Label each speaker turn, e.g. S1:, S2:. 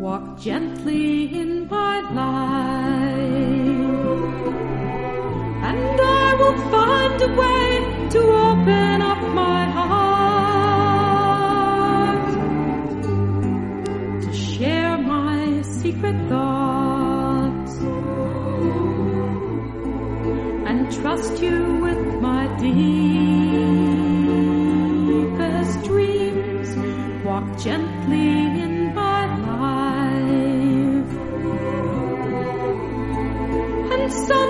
S1: walk gently in my life, and I will find a way to open up my heart, to share my secret thoughts, and trust you with my deepest dreams. Walk gently in my life, and so